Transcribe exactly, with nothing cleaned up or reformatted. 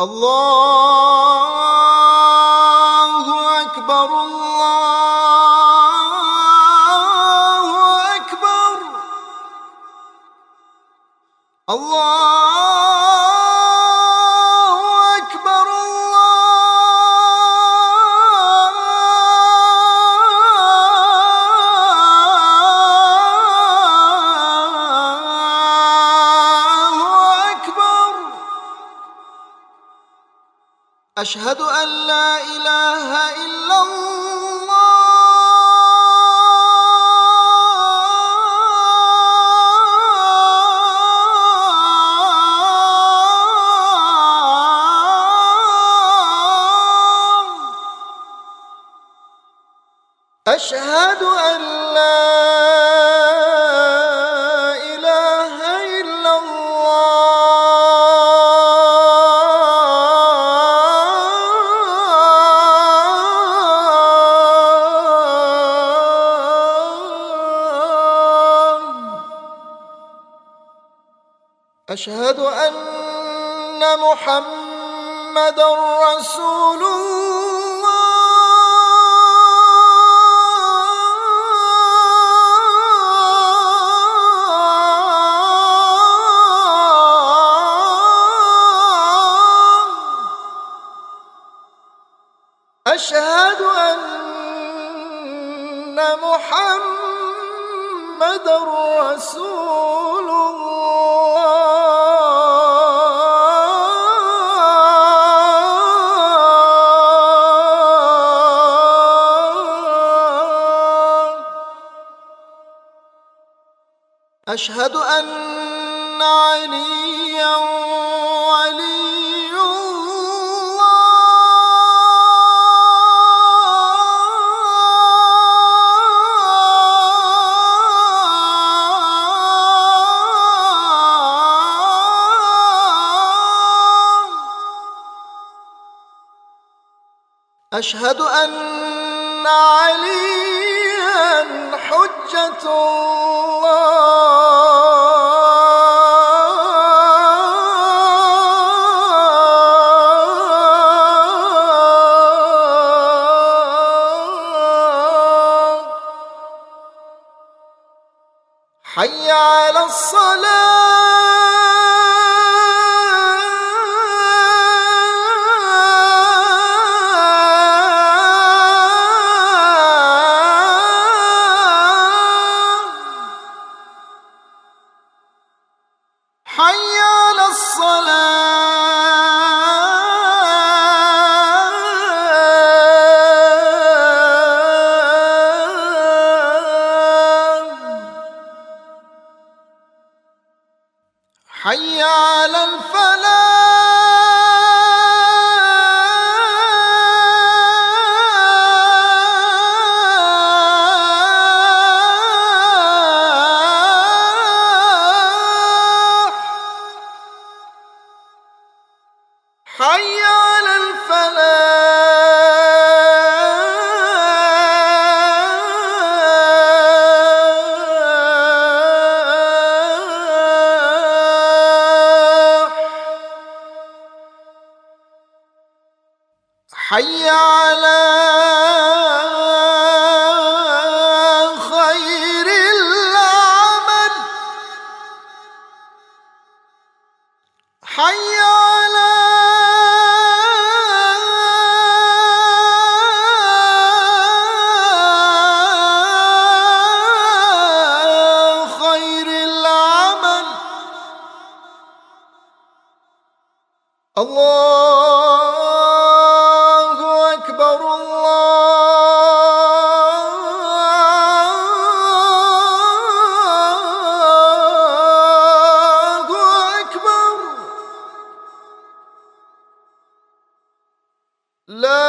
الله أكبر الله أكبر الله أكبر الله أكبر. أشهد أن لا إله إلا الله أشهد أن لا إله إلا الله. أشهد أن محمدًا رسول الله. أشهد أن محمدًا رسول الله. أشهد أن عليًّا ولي الله. أشهد أن عليًّا حجة الله. حي على الصلاة. حي على الصلاة. حي على الفلاح. حي على الفلاح. حي على خير العمل. حي على خير العمل. الله أكبر الله أكبر. لا